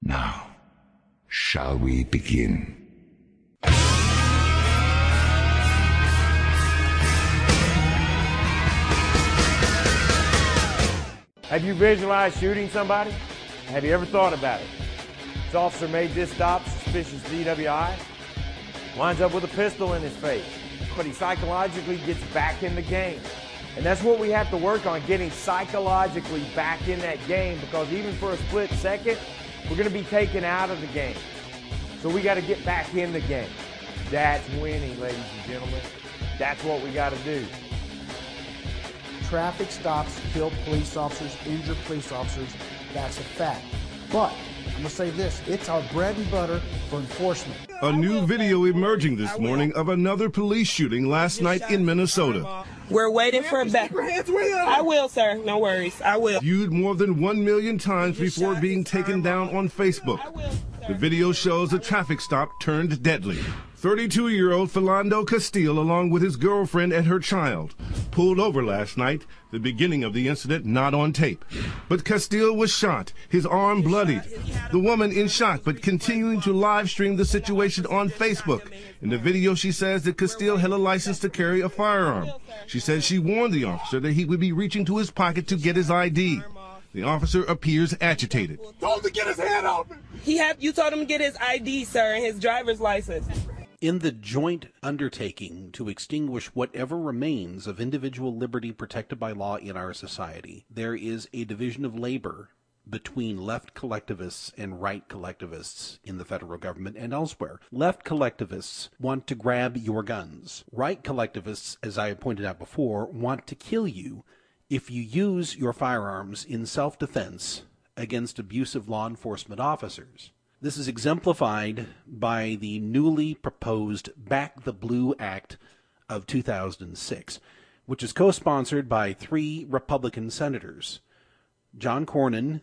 Now, shall we begin? Have you visualized shooting somebody? Have you ever thought about it? This officer made this stop, suspicious DWI, winds up with a pistol in his face, but he psychologically gets back in the game. And that's what we have to work on, getting psychologically back in that game, because even for a split second, we're going to be taken out of the game. So we got to get back in the game. That's winning, ladies and gentlemen. That's what we got to do. Traffic stops kill police officers, injure police officers. That's a fact. But I'm going to say this, it's our bread and butter for enforcement. A new video emerging this morning of another police shooting last night in Minnesota. We're waiting for a back. I will, sir. No worries. I will. Viewed more than 1 million times before being taken down on Facebook. The video shows a traffic stop turned deadly. 32-year-old Philando Castile, along with his girlfriend and her child, pulled over last night, the beginning of the incident not on tape. But Castile was shot, his arm bloodied. The woman in shock, but continuing to live stream the situation on Facebook. In the video, she says that Castile had a license to carry a firearm. She says she warned the officer that he would be reaching to his pocket to get his ID. The officer appears agitated. Told him to get his hand off me. You told him to get his ID, sir, and his driver's license. In the joint undertaking to extinguish whatever remains of individual liberty protected by law in our society, there is a division of labor between left collectivists and right collectivists in the federal government and elsewhere. Left collectivists want to grab your guns. Right collectivists, as I pointed out before, want to kill you if you use your firearms in self-defense against abusive law enforcement officers. This is exemplified by the newly proposed Back the Blue Act of 2006, which is co-sponsored by 3 Republican senators, John Cornyn,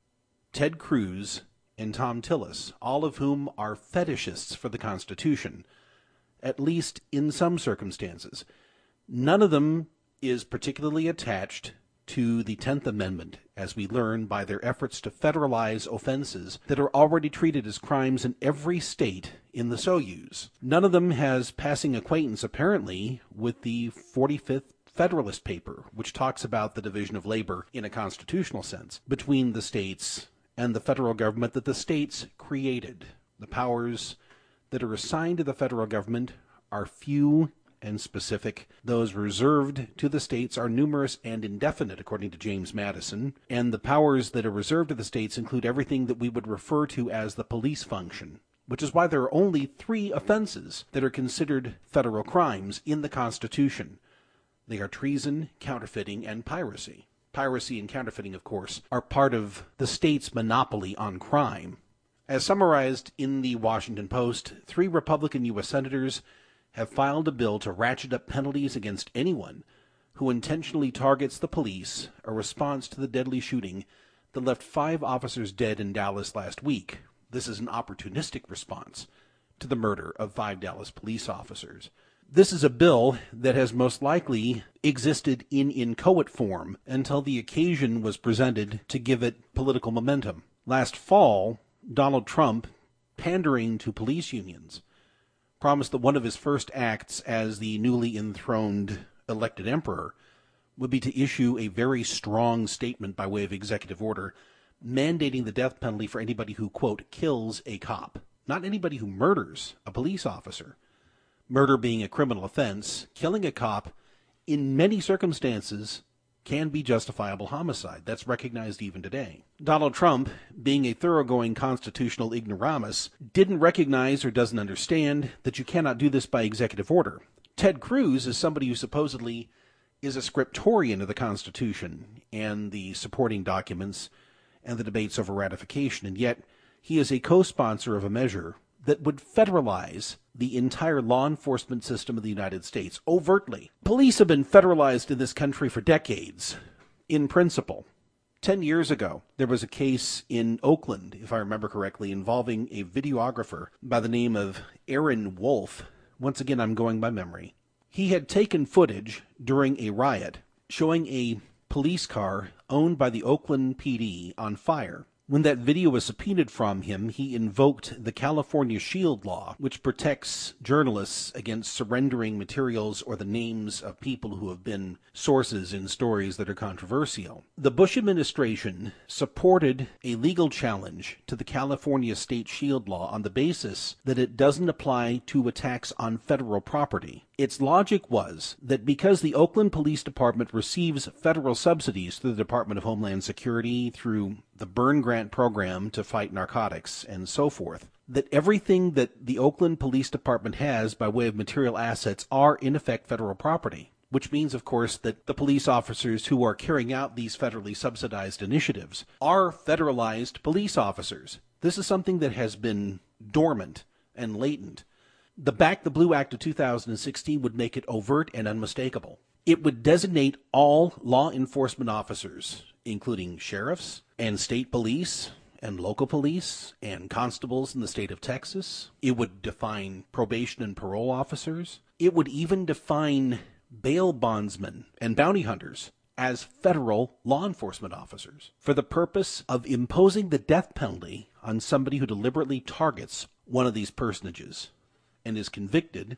Ted Cruz, and Thom Tillis, all of whom are fetishists for the Constitution, at least in some circumstances. None of them is particularly attached to the 10th Amendment, as we learn by their efforts to federalize offenses that are already treated as crimes in every state in the Soyuz. None of them has passing acquaintance, apparently, with the 45th Federalist Paper, which talks about the division of labor in a constitutional sense between the states and the federal government that the states created. The powers that are assigned to the federal government are few and specific. Those reserved to the states are numerous and indefinite, according to James Madison, and the powers that are reserved to the states include everything that we would refer to as the police function, which is why there are only 3 offenses that are considered federal crimes in the Constitution. They are treason, counterfeiting, and piracy. Piracy and counterfeiting, of course, are part of the state's monopoly on crime. As summarized in the Washington Post, 3 Republican U.S. senators have filed a bill to ratchet up penalties against anyone who intentionally targets the police, a response to the deadly shooting that left 5 officers dead in Dallas last week. This is an opportunistic response to the murder of 5 Dallas police officers. This is a bill that has most likely existed in inchoate form until the occasion was presented to give it political momentum. Last fall, Donald Trump, pandering to police unions, promised that one of his first acts as the newly enthroned elected emperor would be to issue a very strong statement by way of executive order mandating the death penalty for anybody who, quote, kills a cop. Not anybody who murders a police officer. Murder being a criminal offense, killing a cop in many circumstances can be justifiable homicide. That's recognized even today. Donald Trump, being a thoroughgoing constitutional ignoramus, didn't recognize or doesn't understand that you cannot do this by executive order. Ted Cruz is somebody who supposedly is a scriptorian of the Constitution and the supporting documents and the debates over ratification, and yet he is a co-sponsor of a measure that would federalize the entire law enforcement system of the United States, overtly. Police have been federalized in this country for decades, in principle. 10 years ago, there was a case in Oakland, if I remember correctly, involving a videographer by the name of Aaron Wolf. Once again, I'm going by memory. He had taken footage during a riot showing a police car owned by the Oakland PD on fire. When that video was subpoenaed from him, he invoked the California Shield Law, which protects journalists against surrendering materials or the names of people who have been sources in stories that are controversial. The Bush administration supported a legal challenge to the California State Shield Law on the basis that it doesn't apply to attacks on federal property. Its logic was that because the Oakland Police Department receives federal subsidies through the Department of Homeland Security, through the Burn Grant program to fight narcotics, and so forth, that everything that the Oakland Police Department has by way of material assets are in effect federal property. Which means, of course, that the police officers who are carrying out these federally subsidized initiatives are federalized police officers. This is something that has been dormant and latent. The Back the Blue Act of 2016 would make it overt and unmistakable. It would designate all law enforcement officers, including sheriffs and state police and local police and constables in the state of Texas. It would define probation and parole officers. It would even define bail bondsmen and bounty hunters as federal law enforcement officers for the purpose of imposing the death penalty on somebody who deliberately targets one of these personages and is convicted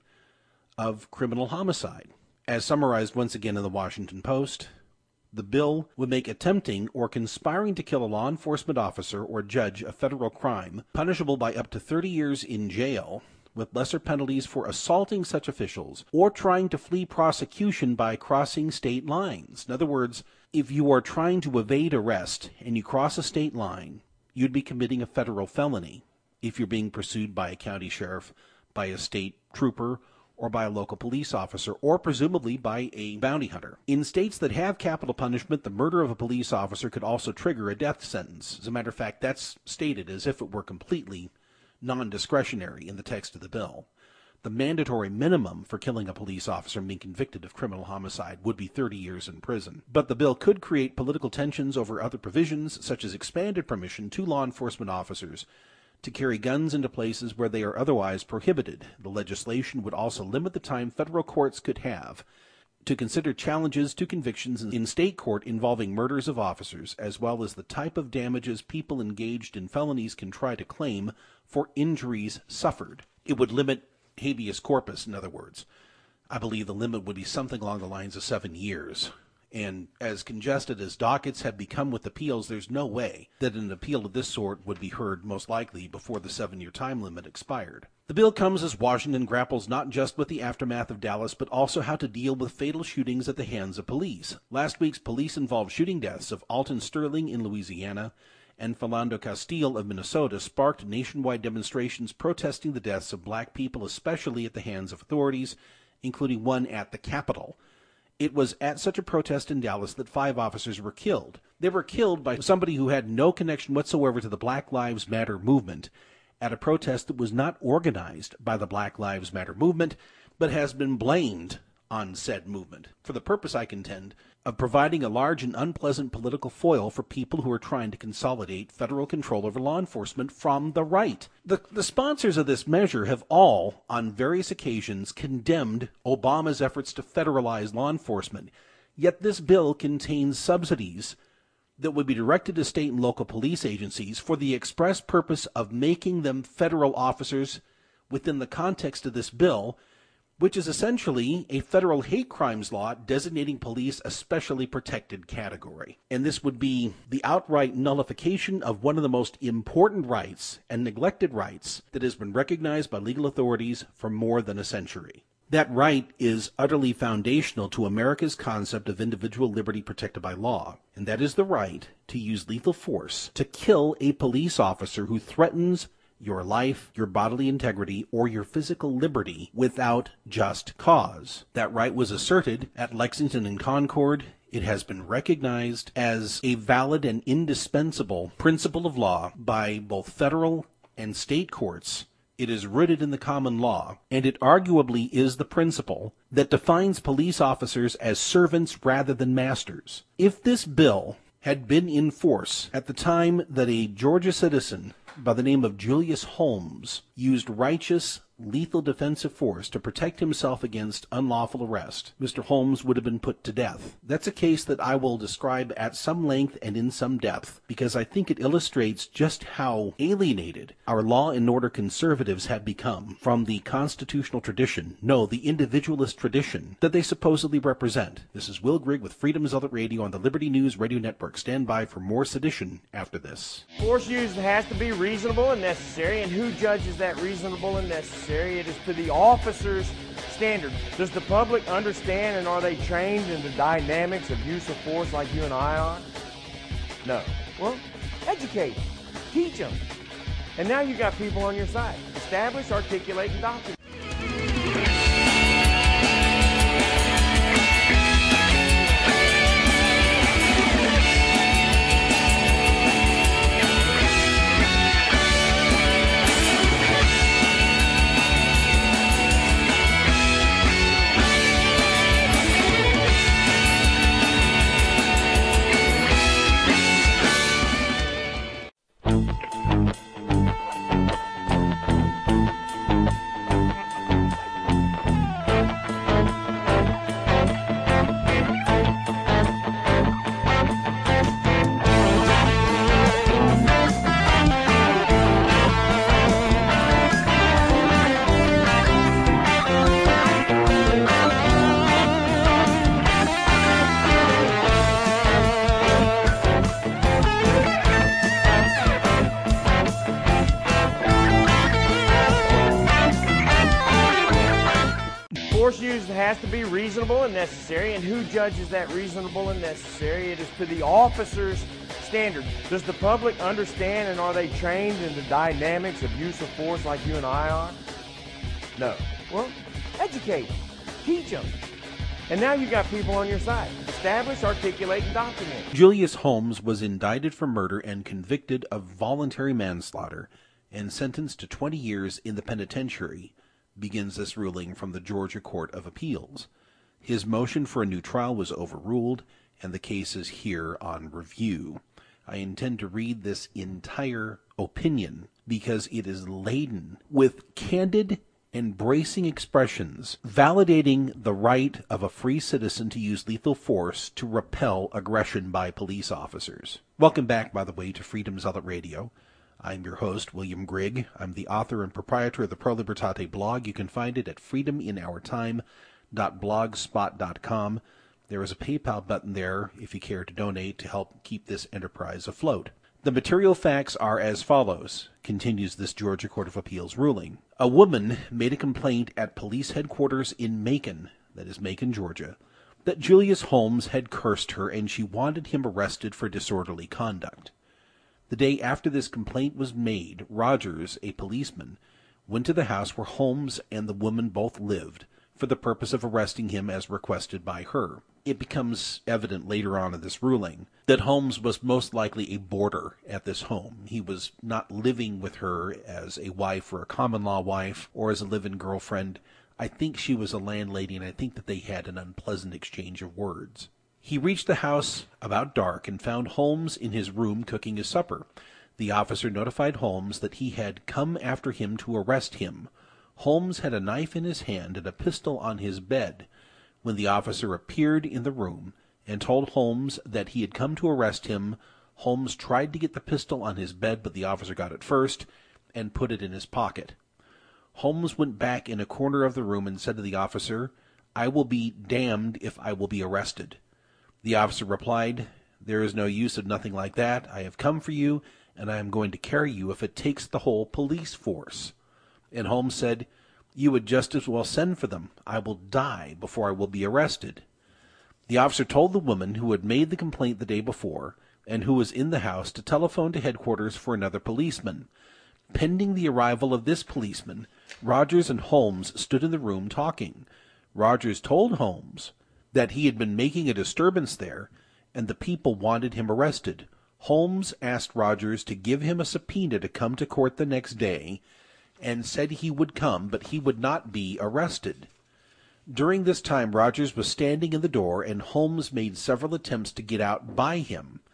of criminal homicide. As summarized once again in the Washington Post, the bill would make attempting or conspiring to kill a law enforcement officer or judge a federal crime punishable by up to 30 years in jail, with lesser penalties for assaulting such officials or trying to flee prosecution by crossing state lines. In other words, if you are trying to evade arrest and you cross a state line, you'd be committing a federal felony if you're being pursued by a county sheriff, by a state trooper, or by a local police officer, or presumably by a bounty hunter. In states that have capital punishment, the murder of a police officer could also trigger a death sentence. As a matter of fact, that's stated as if it were completely non-discretionary in the text of the bill. The mandatory minimum for killing a police officer and being convicted of criminal homicide would be 30 years in prison. But the bill could create political tensions over other provisions, such as expanded permission to law enforcement officers to carry guns into places where they are otherwise prohibited. The legislation would also limit the time federal courts could have to consider challenges to convictions in state court involving murders of officers, as well as the type of damages people engaged in felonies can try to claim for injuries suffered. It would limit habeas corpus, in other words. I believe the limit would be something along the lines of 7 years. And as congested as dockets have become with appeals, there's no way that an appeal of this sort would be heard, most likely, before the 7-year time limit expired. The bill comes as Washington grapples not just with the aftermath of Dallas, but also how to deal with fatal shootings at the hands of police. Last week's police-involved shooting deaths of Alton Sterling in Louisiana and Philando Castile of Minnesota sparked nationwide demonstrations protesting the deaths of black people, especially at the hands of authorities, including one at the Capitol. It was at such a protest in Dallas that 5 officers were killed. They were killed by somebody who had no connection whatsoever to the Black Lives Matter movement at a protest that was not organized by the Black Lives Matter movement, but has been blamed on said movement for the purpose, I contend, of providing a large and unpleasant political foil for people who are trying to consolidate federal control over law enforcement from the right. The sponsors of this measure have all, on various occasions, condemned Obama's efforts to federalize law enforcement, yet this bill contains subsidies that would be directed to state and local police agencies for the express purpose of making them federal officers within the context of this bill, which is essentially a federal hate crimes law designating police a specially protected category. And this would be the outright nullification of one of the most important rights and neglected rights that has been recognized by legal authorities for more than a century. That right is utterly foundational to America's concept of individual liberty protected by law, and that is the right to use lethal force to kill a police officer who threatens your life, your bodily integrity, or your physical liberty without just cause. That right was asserted at Lexington and Concord. It has been recognized as a valid and indispensable principle of law by both federal and state courts. It is rooted in the common law, and it arguably is the principle that defines police officers as servants rather than masters. If this bill had been in force at the time that a Georgia citizen by the name of Julius Holmes used righteous, lethal defensive force to protect himself against unlawful arrest, Mr. Holmes would have been put to death. That's a case that I will describe at some length and in some depth, because I think it illustrates just how alienated our law and order conservatives have become from the constitutional tradition, no, the individualist tradition that they supposedly represent. This is Will Grigg with Freedom Zealot Radio on the Liberty News Radio Network. Stand by for more sedition after this. Force used has to be reasonable and necessary, and who judges that reasonable and necessary? It is to the officer's standard. Does the public understand and are they trained in the dynamics of use of force like you and I are? No. Well, educate them. Teach them. And now you got people on your side. Establish, articulate, and document. Force used has to be reasonable and necessary, and who judges that reasonable and necessary? It is to the officer's standard. Does the public understand and are they trained in the dynamics of use of force like you and I are? No. Well, educate them. Teach them. And now you got people on your side. Establish, articulate, and document. Julius Holmes was indicted for murder and convicted of voluntary manslaughter and sentenced to 20 years in the penitentiary, begins this ruling from the Georgia Court of Appeals. His motion for a new trial was overruled, and the case is here on review. I intend to read this entire opinion because it is laden with candid and bracing expressions validating the right of a free citizen to use lethal force to repel aggression by police officers. Welcome back, by the way, to Freedom Zealot Radio. I'm your host, William Grigg. I'm the author and proprietor of the Pro Libertate blog. You can find it at freedominourtime.blogspot.com. There is a PayPal button there if you care to donate to help keep this enterprise afloat. The material facts are as follows, continues this Georgia Court of Appeals ruling. A woman made a complaint at police headquarters in Macon, that is Macon, Georgia, that Julius Holmes had cursed her and she wanted him arrested for disorderly conduct. The day after this complaint was made, Rogers, a policeman, went to the house where Holmes and the woman both lived for the purpose of arresting him as requested by her. It becomes evident later on in this ruling that Holmes was most likely a boarder at this home. He was not living with her as a wife or a common-law wife or as a live-in girlfriend. I think she was a landlady, and I think that they had an unpleasant exchange of words. He reached the house about dark and found Holmes in his room cooking his supper. The officer notified Holmes that he had come after him to arrest him. Holmes had a knife in his hand and a pistol on his bed. When the officer appeared in the room and told Holmes that he had come to arrest him, Holmes tried to get the pistol on his bed, but the officer got it first and put it in his pocket. Holmes went back in a corner of the room and said to the officer, "I will be damned if I will be arrested." The officer replied, "There is no use of nothing like that. I have come for you, and I am going to carry you if it takes the whole police force." And Holmes said, "You would just as well send for them. I will die before I will be arrested." The officer told the woman who had made the complaint the day before, and who was in the house, to telephone to headquarters for another policeman. Pending the arrival of this policeman, Rogers and Holmes stood in the room talking. Rogers told Holmes that he had been making a disturbance there, and the people wanted him arrested. Holmes asked Rogers to give him a subpoena to come to court the next day, and said he would come, but he would not be arrested. During this time, Rogers was standing in the door, and Holmes made several attempts to get out by him,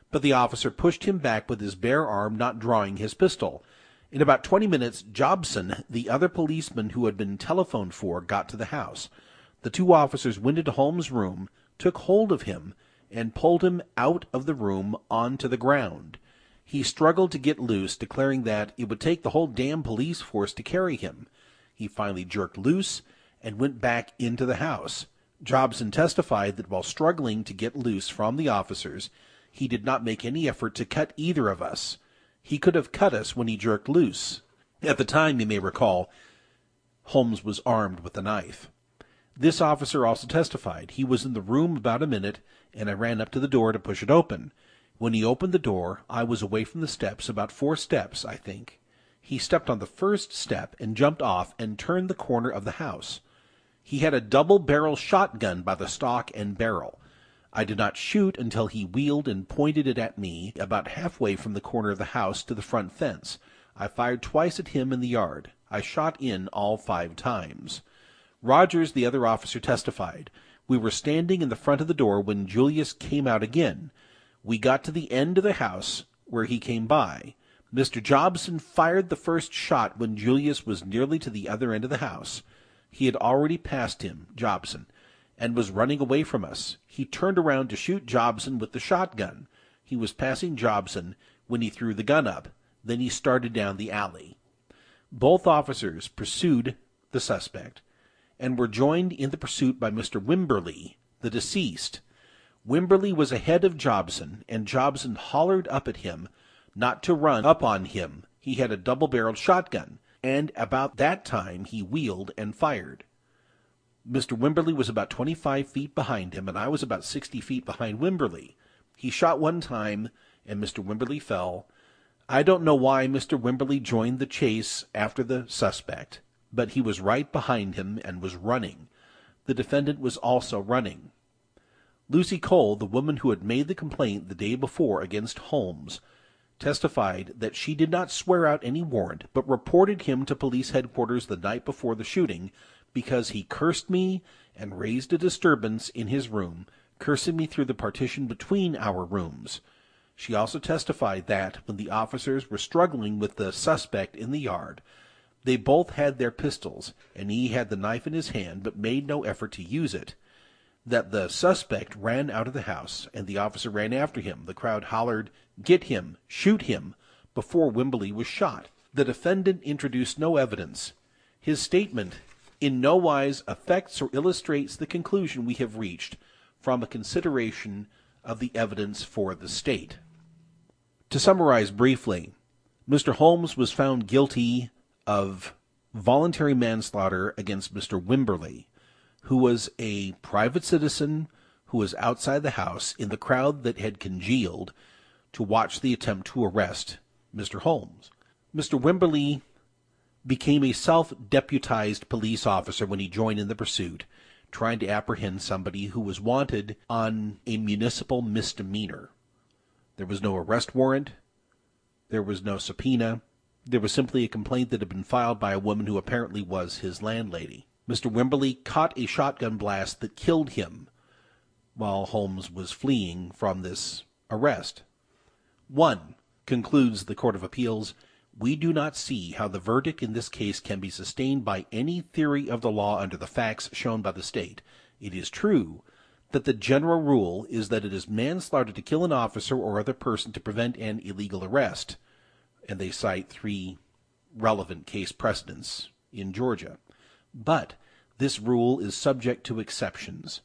but the officer pushed him back with his bare arm, not drawing his pistol. In about 20 minutes, Jobson, the other policeman who had been telephoned for, got to the house. The two officers went into Holmes' room, took hold of him, and pulled him out of the room onto the ground. He struggled to get loose, declaring that it would take the whole damn police force to carry him. He finally jerked loose and went back into the house. Jobson testified that while struggling to get loose from the officers, he did not make any effort to cut either of us. He could have cut us when he jerked loose. At the time, you may recall, Holmes was armed with a knife. This officer also testified. He was in the room about a minute, and I ran up to the door to push it open. When he opened the door, I was away from the steps, about 4 steps, I think. He stepped on the first step and jumped off and turned the corner of the house. He had a double-barrel shotgun by the stock and barrel. I did not shoot until he wheeled and pointed it at me about halfway from the corner of the house to the front fence. I fired twice at him in the yard. I shot in all 5 times. Rogers, the other officer, testified. We were standing in the front of the door when Julius came out again. We got to the end of the house where he came by. Mr. Jobson fired the first shot when Julius was nearly to the other end of the house. He had already passed him, Jobson, and was running away from us. He turned around to shoot Jobson with the shotgun. He was passing Jobson when he threw the gun up. Then he started down the alley. Both officers pursued the suspect and were joined in the pursuit by Mr. Wimberly, the deceased. Wimberly was ahead of Jobson, and Jobson hollered up at him not to run up on him. He had a double-barreled shotgun, and about that time he wheeled and fired. Mr. Wimberly was about 25 feet behind him, and I was about 60 feet behind Wimberly. He shot one time, and Mr. Wimberly fell. I don't know why Mr. Wimberly joined the chase after the suspect, but he was right behind him and was running. The defendant was also running. Lucy Cole, the woman who had made the complaint the day before against Holmes, testified that she did not swear out any warrant, but reported him to police headquarters the night before the shooting because he cursed me and raised a disturbance in his room, cursing me through the partition between our rooms. She also testified that when the officers were struggling with the suspect in the yard, they both had their pistols, and he had the knife in his hand but made no effort to use it. That the suspect ran out of the house, and the officer ran after him. The crowd hollered, "Get him! Shoot him!" before Wimberly was shot. The defendant introduced no evidence. His statement in no wise affects or illustrates the conclusion we have reached from a consideration of the evidence for the state. To summarize briefly, Mr. Holmes was found guilty of voluntary manslaughter against Mr. Wimberly, who was a private citizen who was outside the house in the crowd that had congealed to watch the attempt to arrest Mr. Holmes. Mr. Wimberly became a self-deputized police officer when he joined in the pursuit, trying to apprehend somebody who was wanted on a municipal misdemeanor. There was no arrest warrant. There was no subpoena. There was simply a complaint that had been filed by a woman who apparently was his landlady. Mr. Wimberly caught a shotgun blast that killed him while Holmes was fleeing from this arrest. 1. Concludes the Court of Appeals, we do not see how the verdict in this case can be sustained by any theory of the law under the facts shown by the state. It is true that the general rule is that it is manslaughter to kill an officer or other person to prevent an illegal arrest, and they cite 3 relevant case precedents in Georgia. But this rule is subject to exceptions.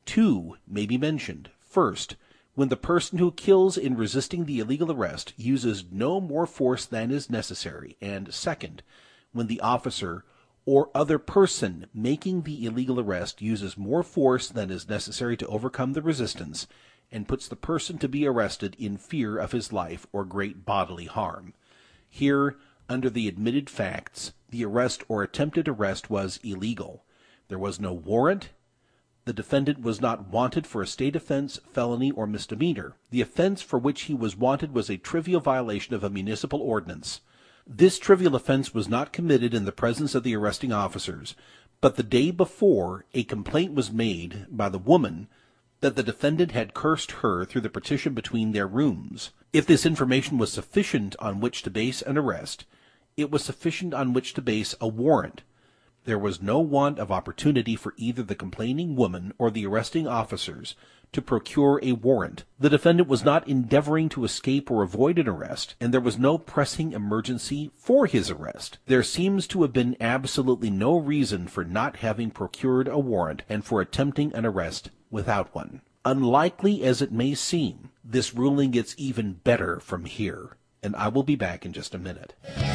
2 may be mentioned. First, when the person who kills in resisting the illegal arrest uses no more force than is necessary, and second, when the officer or other person making the illegal arrest uses more force than is necessary to overcome the resistance and puts the person to be arrested in fear of his life or great bodily harm. Here, under the admitted facts, the arrest or attempted arrest was illegal. There was no warrant. The defendant was not wanted for a state offense, felony, or misdemeanor. The offense for which he was wanted was a trivial violation of a municipal ordinance. This trivial offense was not committed in the presence of the arresting officers, but the day before a complaint was made by the woman that the defendant had cursed her through the partition between their rooms. If this information was sufficient on which to base an arrest, it was sufficient on which to base a warrant. There was no want of opportunity for either the complaining woman or the arresting officers to procure a warrant. The defendant was not endeavoring to escape or avoid an arrest, and there was no pressing emergency for his arrest. There seems to have been absolutely no reason for not having procured a warrant and for attempting an arrest without one. Unlikely as it may seem, this ruling gets even better from here, and I will be back in just a minute.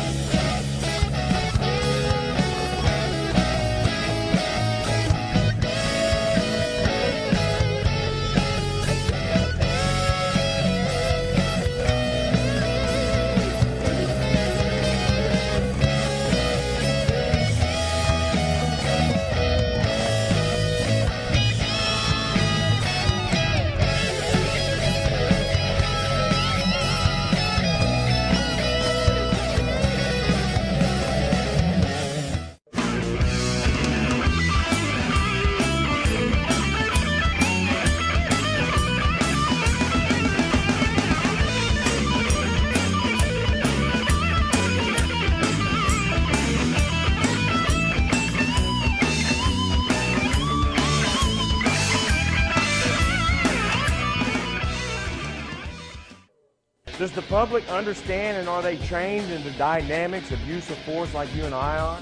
Does the public understand and are they trained in the dynamics of use of force like you and I are?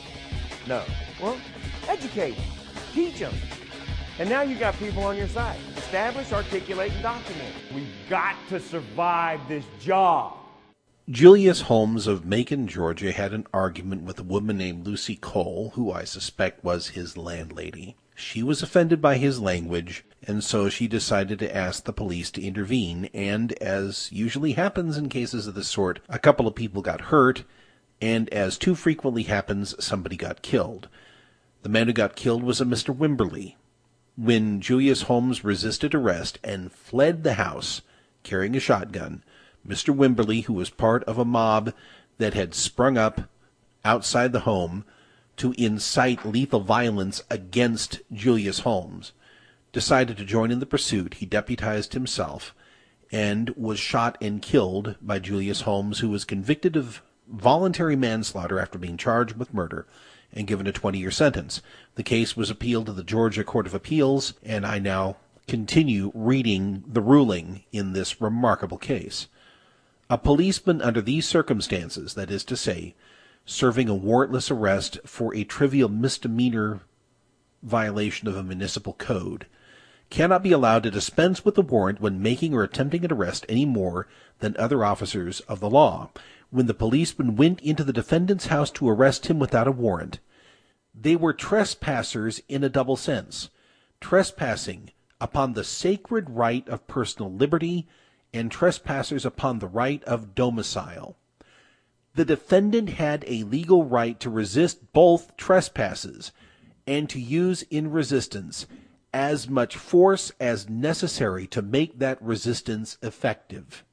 No. Well, educate them. Teach them. And now you got people on your side. Establish, articulate, and document. We've got to survive this job. Julius Holmes of Macon, Georgia, had an argument with a woman named Lucy Cole, who I suspect was his landlady. She was offended by his language, and so she decided to ask the police to intervene, and, as usually happens in cases of this sort, a couple of people got hurt, and as too frequently happens, somebody got killed. The man who got killed was a Mr. Wimberly. When Julius Holmes resisted arrest and fled the house, carrying a shotgun, Mr. Wimberly, who was part of a mob that had sprung up outside the home to incite lethal violence against Julius Holmes, decided to join in the pursuit. He deputized himself and was shot and killed by Julius Holmes, who was convicted of voluntary manslaughter after being charged with murder and given a 20-year sentence. The case was appealed to the Georgia Court of Appeals, and I now continue reading the ruling in this remarkable case. A policeman under these circumstances, that is to say, serving a warrantless arrest for a trivial misdemeanor violation of a municipal code, cannot be allowed to dispense with the warrant when making or attempting an arrest any more than other officers of the law. When the policemen went into the defendant's house to arrest him without a warrant, they were trespassers in a double sense, trespassing upon the sacred right of personal liberty and trespassers upon the right of domicile. The defendant had a legal right to resist both trespasses and to use in resistance as much force as necessary to make that resistance effective.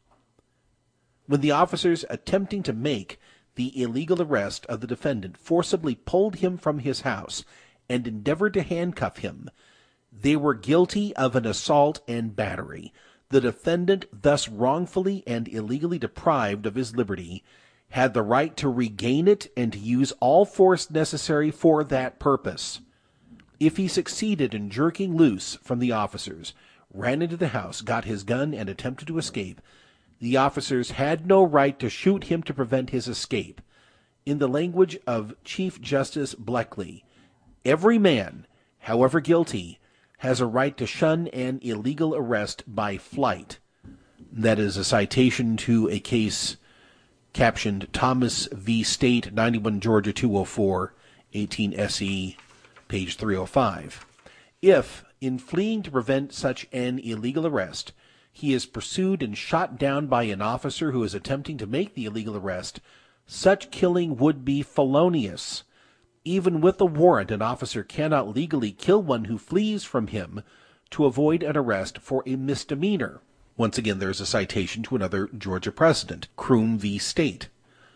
When the officers attempting to make the illegal arrest of the defendant forcibly pulled him from his house and endeavored to handcuff him, they were guilty of an assault and battery. The defendant, thus wrongfully and illegally deprived of his liberty, had the right to regain it and to use all force necessary for that purpose. If he succeeded in jerking loose from the officers, ran into the house, got his gun, and attempted to escape, the officers had no right to shoot him to prevent his escape. In the language of Chief Justice Bleckley, every man, however guilty, has a right to shun an illegal arrest by flight. That is a citation to a case captioned Thomas v. State, 91 Georgia 204, 18 SE, page 305. If, in fleeing to prevent such an illegal arrest, he is pursued and shot down by an officer who is attempting to make the illegal arrest, such killing would be felonious. Even with a warrant, an officer cannot legally kill one who flees from him to avoid an arrest for a misdemeanor. Once again, there is a citation to another Georgia precedent, Croom v. State.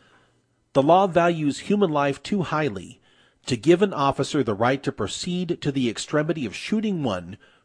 The law values human life too highly to give an officer the right to proceed to the extremity of shooting one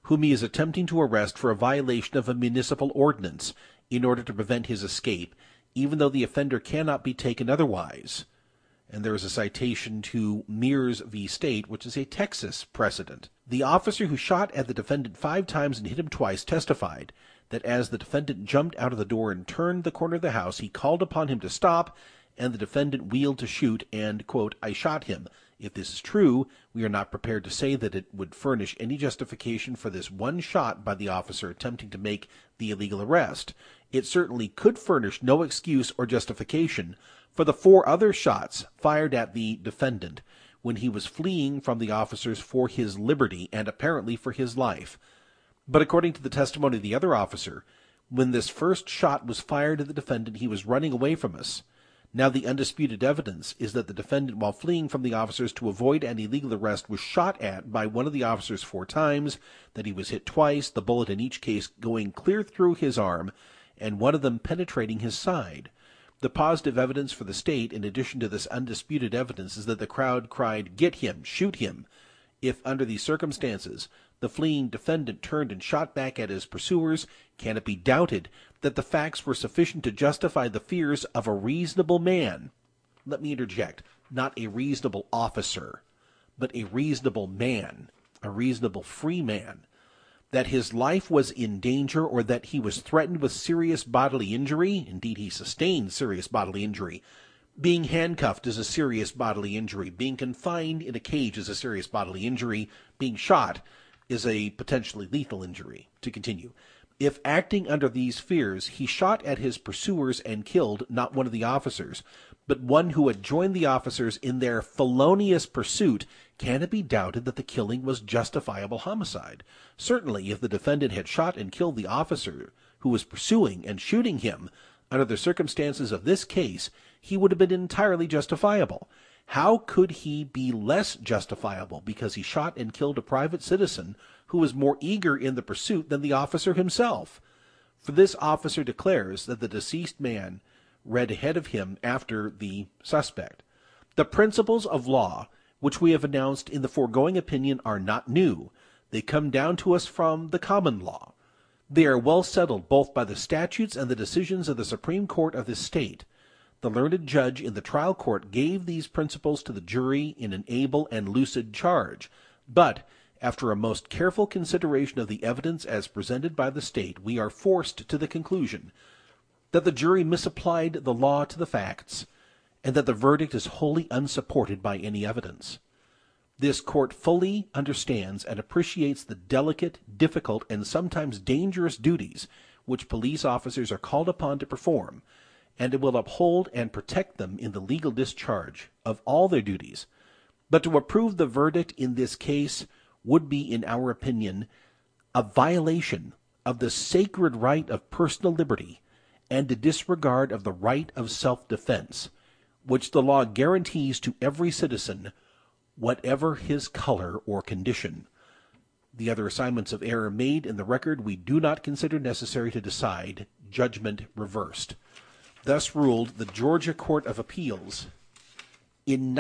whom he is attempting to arrest for a violation of a municipal ordinance in order to prevent his escape, even though the offender cannot be taken otherwise. And there is a citation to Mears v. State, which is a Texas precedent. The officer who shot at the defendant 5 times and hit him twice testified that as the defendant jumped out of the door and turned the corner of the house, he called upon him to stop, and the defendant wheeled to shoot and, quote, "I shot him." If this is true, we are not prepared to say that it would furnish any justification for this one shot by the officer attempting to make the illegal arrest. It certainly could furnish no excuse or justification for the 4 other shots fired at the defendant when he was fleeing from the officers for his liberty and apparently for his life. But according to the testimony of the other officer, when this first shot was fired at the defendant, he was running away from us. Now the undisputed evidence is that the defendant, while fleeing from the officers to avoid an illegal arrest, was shot at by one of the officers 4 times, that he was hit twice, the bullet in each case going clear through his arm, and one of them penetrating his side. The positive evidence for the state, in addition to this undisputed evidence, is that the crowd cried, "Get him! Shoot him!" If, under these circumstances, the fleeing defendant turned and shot back at his pursuers, can it be doubted that the facts were sufficient to justify the fears of a reasonable man? Let me interject, not a reasonable officer, but a reasonable man, a reasonable free man, that his life was in danger or that he was threatened with serious bodily injury. Indeed, he sustained serious bodily injury. Being handcuffed is a serious bodily injury. Being confined in a cage is a serious bodily injury. Being shot is a potentially lethal injury. To continue, if acting under these fears, he shot at his pursuers and killed not one of the officers, but one who had joined the officers in their felonious pursuit, can it be doubted that the killing was justifiable homicide? Certainly, if the defendant had shot and killed the officer who was pursuing and shooting him, under the circumstances of this case, he would have been entirely justifiable. How could he be less justifiable because he shot and killed a private citizen who was more eager in the pursuit than the officer himself? For this officer declares that the deceased man read ahead of him after the suspect. The principles of law which we have announced in the foregoing opinion are not new. They come down to us from the common law. They are well settled both by the statutes and the decisions of the Supreme Court of this state. The learned judge in the trial court gave these principles to the jury in an able and lucid charge, but after a most careful consideration of the evidence as presented by the state, we are forced to the conclusion that the jury misapplied the law to the facts, and that the verdict is wholly unsupported by any evidence. This court fully understands and appreciates the delicate, difficult, and sometimes dangerous duties which police officers are called upon to perform, and it will uphold and protect them in the legal discharge of all their duties. But to approve the verdict in this case would be, in our opinion, a violation of the sacred right of personal liberty and a disregard of the right of self-defense, which the law guarantees to every citizen, whatever his color or condition. The other assignments of error made in the record we do not consider necessary to decide. Judgment reversed. Thus ruled the Georgia Court of Appeals in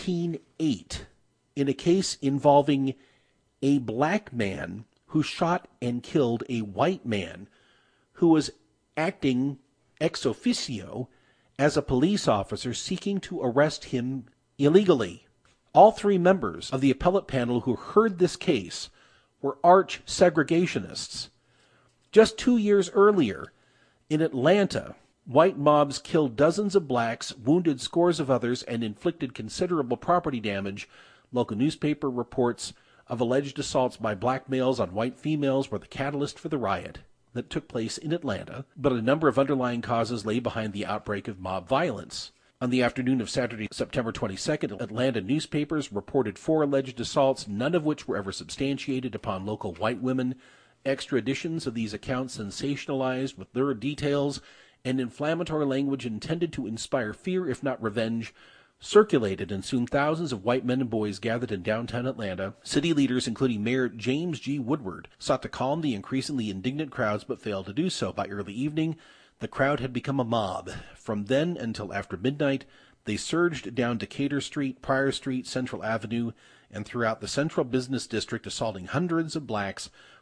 1908 in a case involving a black man who shot and killed a white man who was acting ex officio as a police officer seeking to arrest him illegally. All 3 members of the appellate panel who heard this case were arch segregationists. Just 2 years earlier, in Atlanta, white mobs killed dozens of blacks, wounded scores of others, and inflicted considerable property damage. Local newspaper reports of alleged assaults by black males on white females were the catalyst for the riot that took place in Atlanta, but a number of underlying causes lay behind the outbreak of mob violence. On the afternoon of Saturday, September 22nd, Atlanta newspapers reported 4 alleged assaults, none of which were ever substantiated upon local white women. Extra editions of these accounts sensationalized with lurid details and inflammatory language intended to inspire fear, if not revenge, circulated, and soon thousands of white men and boys gathered in downtown Atlanta. City leaders, including Mayor James G. Woodward, sought to calm the increasingly indignant crowds but failed to do so. By early evening, the crowd had become a mob. From then until after midnight, they surged down Decatur Street, Pryor Street, Central Avenue, and throughout the central business district, assaulting hundreds of blacks,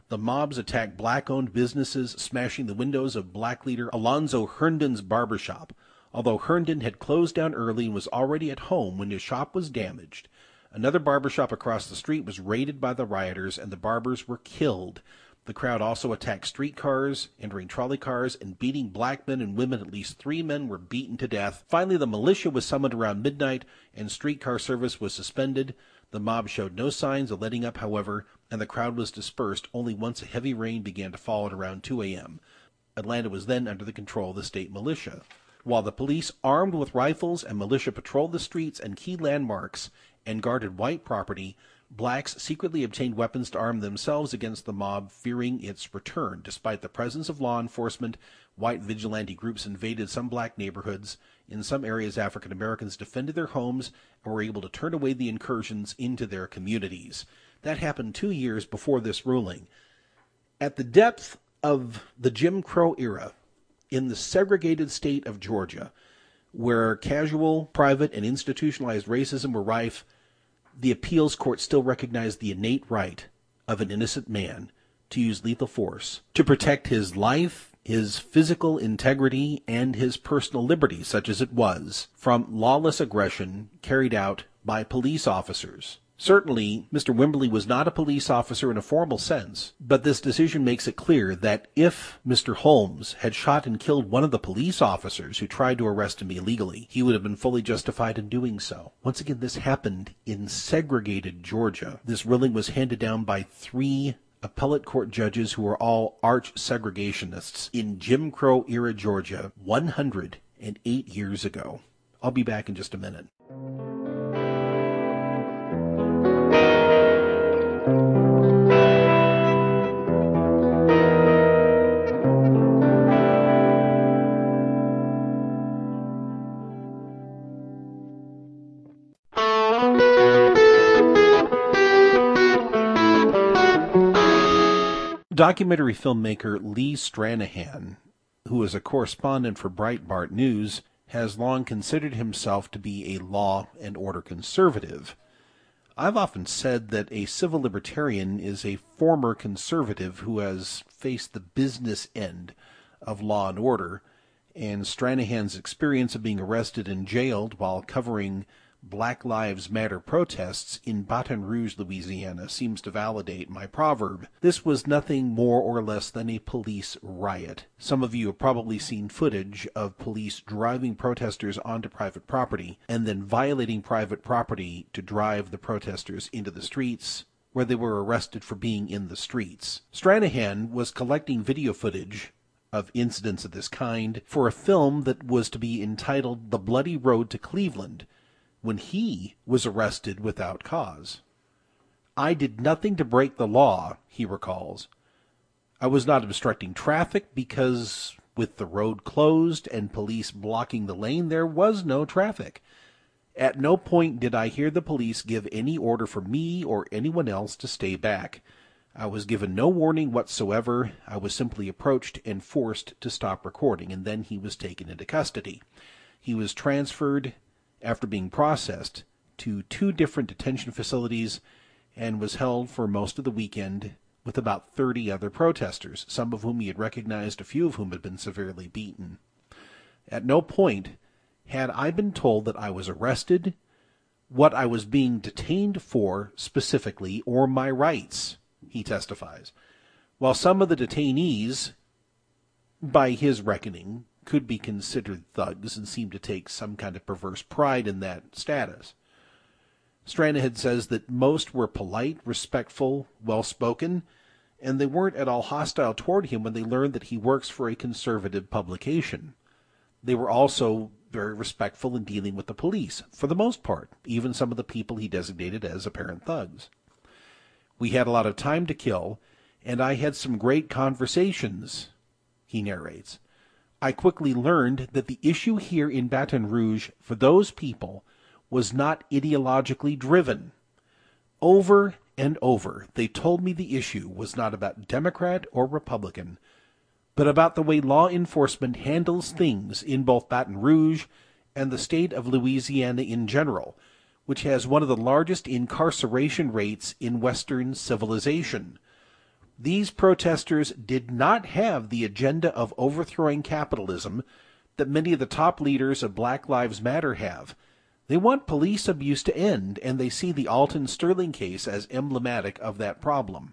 The mobs attacked black-owned businesses, smashing the windows of black leader Alonzo Herndon's barbershop. Although Herndon had closed down early and was already at home when his shop was damaged, another barbershop across the street was raided by the rioters and the barbers were killed. The crowd also attacked streetcars, entering trolley cars, and beating black men and women. At least 3 men were beaten to death. Finally, the militia was summoned around midnight, and streetcar service was suspended. The mob showed no signs of letting up, however, and the crowd was dispersed only once a heavy rain began to fall at around 2 a.m. Atlanta was then under the control of the state militia. While the police, armed with rifles and militia, patrolled the streets and key landmarks and guarded white property, blacks secretly obtained weapons to arm themselves against the mob, fearing its return. Despite the presence of law enforcement, white vigilante groups invaded some black neighborhoods. In some areas, African Americans defended their homes and were able to turn away the incursions into their communities. That happened 2 years before this ruling. At the depth of the Jim Crow era, in the segregated state of Georgia, where casual, private, and institutionalized racism were rife, the appeals court still recognized the innate right of an innocent man to use lethal force to protect his life, his physical integrity, and his personal liberty, such as it was, from lawless aggression carried out by police officers. Certainly, Mr. Wimberly was not a police officer in a formal sense, but this decision makes it clear that if Mr. Holmes had shot and killed one of the police officers who tried to arrest him illegally, he would have been fully justified in doing so. Once again, this happened in segregated Georgia. This ruling was handed down by 3 appellate court judges who were all arch segregationists in Jim Crow era Georgia 108 years ago. I'll be back in just a minute. Documentary filmmaker Lee Stranahan, who is a correspondent for Breitbart News, has long considered himself to be a law and order conservative. I've often said that a civil libertarian is a former conservative who has faced the business end of law and order, and Stranahan's experience of being arrested and jailed while covering Black Lives Matter protests in Baton Rouge, Louisiana, seems to validate my proverb. This was nothing more or less than a police riot. Some of you have probably seen footage of police driving protesters onto private property and then violating private property to drive the protesters into the streets, where they were arrested for being in the streets. Stranahan was collecting video footage of incidents of this kind for a film that was to be entitled The Bloody Road to Cleveland, when he was arrested without cause. I did nothing to break the law, he recalls. I was not obstructing traffic because with the road closed and police blocking the lane, there was no traffic. At no point did I hear the police give any order for me or anyone else to stay back. I was given no warning whatsoever. I was simply approached and forced to stop recording, and then he was taken into custody. He was transferred after being processed to 2 different detention facilities and was held for most of the weekend with about 30 other protesters, some of whom he had recognized, a few of whom had been severely beaten. At no point had I been told that I was arrested, what I was being detained for specifically, or my rights, he testifies. While some of the detainees, by his reckoning, could be considered thugs and seemed to take some kind of perverse pride in that status, Stranahan says that most were polite, respectful, well-spoken, and they weren't at all hostile toward him when they learned that he works for a conservative publication. They were also very respectful in dealing with the police, for the most part, even some of the people he designated as apparent thugs. We had a lot of time to kill, and I had some great conversations, he narrates. I quickly learned that the issue here in Baton Rouge for those people was not ideologically driven. Over and over, they told me the issue was not about Democrat or Republican, but about the way law enforcement handles things in both Baton Rouge and the state of Louisiana in general, which has one of the largest incarceration rates in Western civilization. These protesters did not have the agenda of overthrowing capitalism that many of the top leaders of Black Lives Matter have. They want police abuse to end, and they see the Alton Sterling case as emblematic of that problem.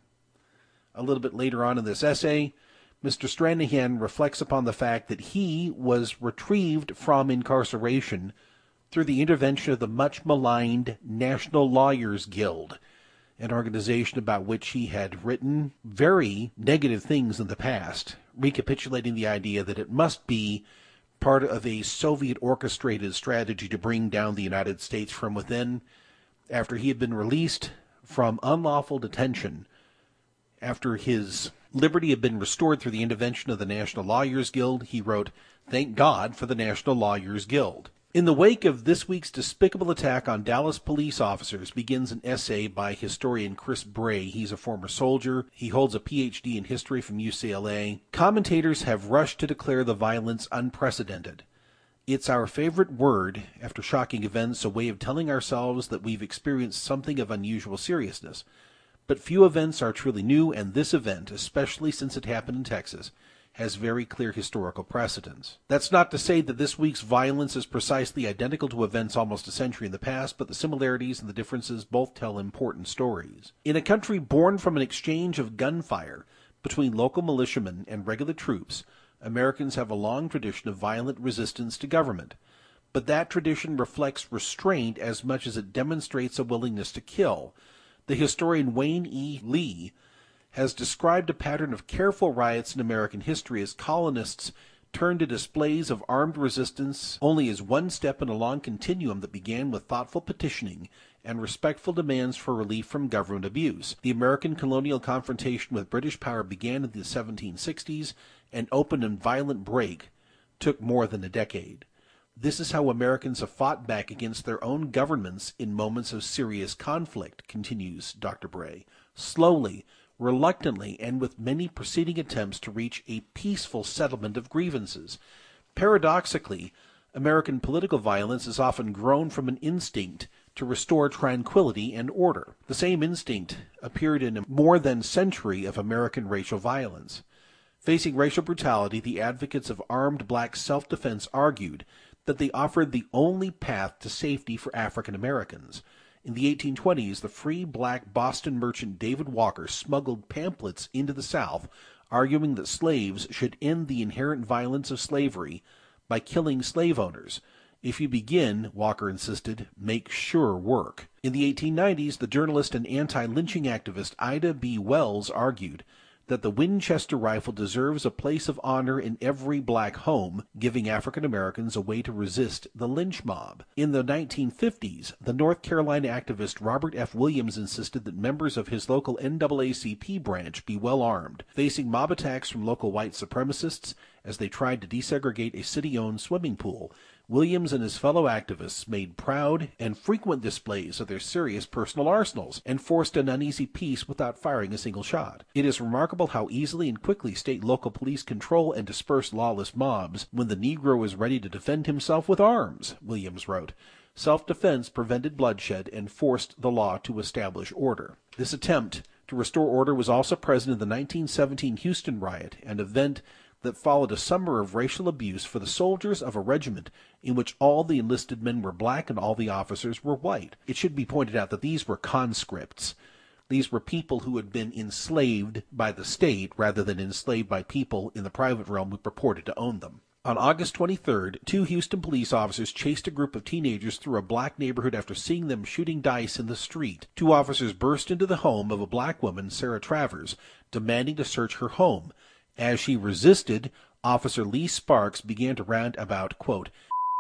A little bit later on in this essay, Mr. Stranahan reflects upon the fact that he was retrieved from incarceration through the intervention of the much-maligned National Lawyers Guild, an organization about which he had written very negative things in the past, recapitulating the idea that it must be part of a Soviet-orchestrated strategy to bring down the United States from within. After he had been released from unlawful detention, after his liberty had been restored through the intervention of the National Lawyers Guild, he wrote, "Thank God for the National Lawyers Guild." In the wake of this week's despicable attack on Dallas police officers begins an essay by historian Chris Bray. He's a former soldier. He holds a Ph.D. in history from UCLA. Commentators have rushed to declare the violence unprecedented. It's our favorite word, after shocking events, a way of telling ourselves that we've experienced something of unusual seriousness. But few events are truly new, and this event, especially since it happened in Texas, has very clear historical precedence. That's not to say that this week's violence is precisely identical to events almost a century in the past, but the similarities and the differences both tell important stories. In a country born from an exchange of gunfire between local militiamen and regular troops, Americans have a long tradition of violent resistance to government. But that tradition reflects restraint as much as it demonstrates a willingness to kill. The historian Wayne E. Lee has described a pattern of careful riots in American history as colonists turned to displays of armed resistance only as one step in a long continuum that began with thoughtful petitioning and respectful demands for relief from government abuse. The American colonial confrontation with British power began in the 1760s. An open and violent break took more than a decade. This is how Americans have fought back against their own governments in moments of serious conflict, continues Dr. Bray. Slowly, reluctantly, and with many preceding attempts to reach a peaceful settlement of grievances. Paradoxically, American political violence has often grown from an instinct to restore tranquility and order. The same instinct appeared in more than a century of American racial violence. Facing racial brutality, the advocates of armed black self-defense argued that they offered the only path to safety for African Americans. In the 1820s, the free black Boston merchant David Walker smuggled pamphlets into the South, arguing that slaves should end the inherent violence of slavery by killing slave owners. If you begin, Walker insisted, make sure work. In the 1890s, the journalist and anti-lynching activist Ida B. Wells argued that the Winchester rifle deserves a place of honor in every black home, giving African Americans a way to resist the lynch mob. In the 1950s, the North Carolina activist Robert F. Williams insisted that members of his local NAACP branch be well armed, facing mob attacks from local white supremacists as they tried to desegregate a city-owned swimming pool. Williams and his fellow activists made proud and frequent displays of their serious personal arsenals and forced an uneasy peace without firing a single shot. It is remarkable how easily and quickly state and local police control and disperse lawless mobs when the Negro is ready to defend himself with arms, Williams wrote. Self-defense prevented bloodshed and forced the law to establish order. This attempt to restore order was also present in the 1917 Houston riot, an event that followed a summer of racial abuse for the soldiers of a regiment in which all the enlisted men were black and all the officers were white. It should be pointed out that these were conscripts. These were people who had been enslaved by the state rather than enslaved by people in the private realm who purported to own them. On August 23rd, 2 Houston police officers chased a group of teenagers through a black neighborhood after seeing them shooting dice in the street. 2 officers burst into the home of a black woman, Sarah Travers, demanding to search her home. As she resisted, Officer Lee Sparks began to rant about, quote,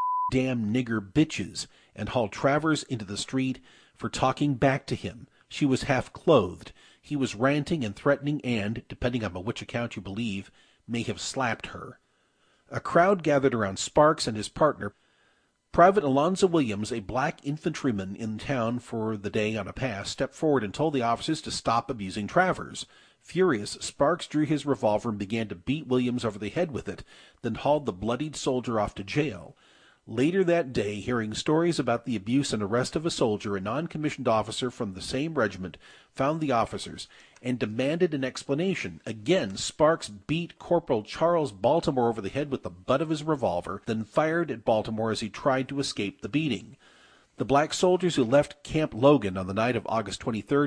damn nigger bitches, and hauled Travers into the street for talking back to him. She was half-clothed. He was ranting and threatening and, depending on which account you believe, may have slapped her. A crowd gathered around Sparks and his partner. Private Alonzo Williams, a black infantryman in town for the day on a pass, stepped forward and told the officers to stop abusing Travers. Furious, Sparks drew his revolver and began to beat Williams over the head with it, then hauled the bloodied soldier off to jail. Later that day, hearing stories about the abuse and arrest of a soldier, a non-commissioned officer from the same regiment found the officers and demanded an explanation. Again, Sparks beat Corporal Charles Baltimore over the head with the butt of his revolver, then fired at Baltimore as he tried to escape the beating. The black soldiers who left Camp Logan on the night of August 23,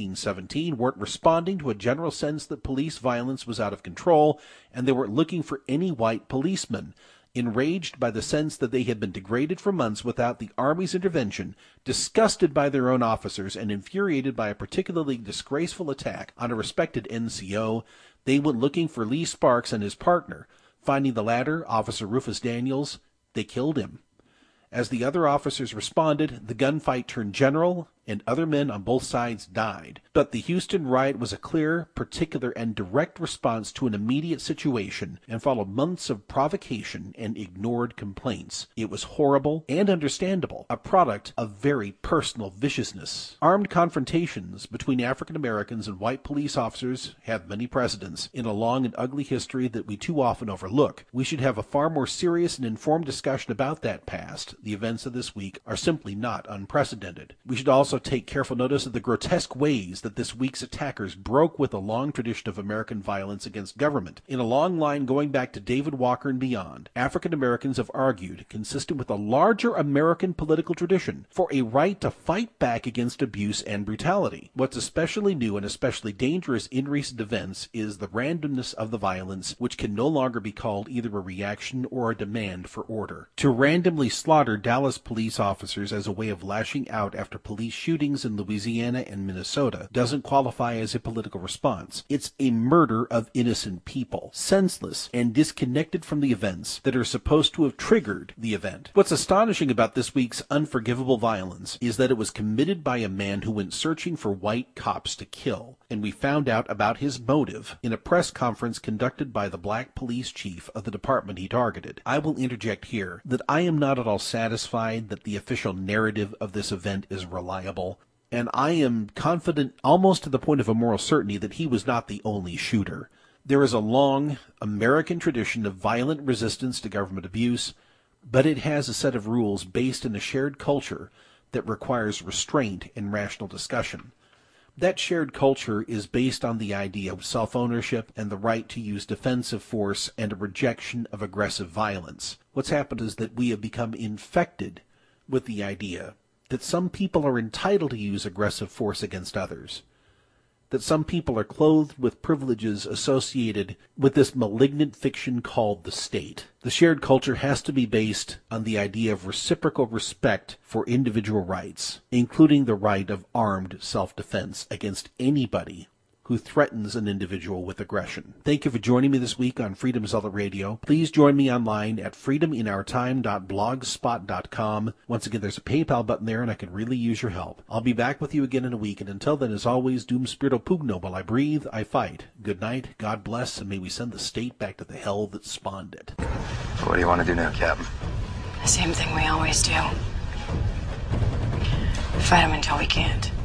1917, weren't responding to a general sense that police violence was out of control, and they weren't looking for any white policemen. Enraged by the sense that they had been degraded for months without the Army's intervention, disgusted by their own officers, and infuriated by a particularly disgraceful attack on a respected NCO, they went looking for Lee Sparks and his partner. Finding the latter, Officer Rufus Daniels, they killed him. As the other officers responded, the gunfight turned general, and other men on both sides died. But the Houston riot was a clear, particular, and direct response to an immediate situation, and followed months of provocation and ignored complaints. It was horrible and understandable, a product of very personal viciousness. Armed confrontations between African Americans and white police officers have many precedents in a long and ugly history that we too often overlook. We should have a far more serious and informed discussion about that past. The events of this week are simply not unprecedented. We should also take careful notice of the grotesque ways that this week's attackers broke with a long tradition of American violence against government. In a long line going back to David Walker and beyond, African Americans have argued, consistent with a larger American political tradition, for a right to fight back against abuse and brutality. What's especially new and especially dangerous in recent events is the randomness of the violence, which can no longer be called either a reaction or a demand for order. To randomly slaughter Dallas police officers as a way of lashing out after police shootings in Louisiana and Minnesota doesn't qualify as a political response. It's a murder of innocent people, senseless and disconnected from the events that are supposed to have triggered the event. What's astonishing about this week's unforgivable violence is that it was committed by a man who went searching for white cops to kill, and we found out about his motive in a press conference conducted by the black police chief of the department he targeted. I will interject here that I am not at all satisfied that the official narrative of this event is reliable, and I am confident almost to the point of a moral certainty that he was not the only shooter. There is a long American tradition of violent resistance to government abuse, but it has a set of rules based in a shared culture that requires restraint and rational discussion. That shared culture is based on the idea of self-ownership and the right to use defensive force and a rejection of aggressive violence. What's happened is that we have become infected with the idea that some people are entitled to use aggressive force against others, that some people are clothed with privileges associated with this malignant fiction called the state. The shared culture has to be based on the idea of reciprocal respect for individual rights, including the right of armed self-defense against anybody who threatens an individual with aggression. Thank you for joining me this week on Freedom Zealot Radio. Please join me online at freedominourtime.blogspot.com. Once again, there's a PayPal button there, and I could really use your help. I'll be back with you again in a week, and until then, as always, Dum Spirito Pugno, while I breathe, I fight. Good night, God bless, and may we send the state back to the hell that spawned it. What do you want to do now, Captain? The same thing we always do. Fight them until we can't.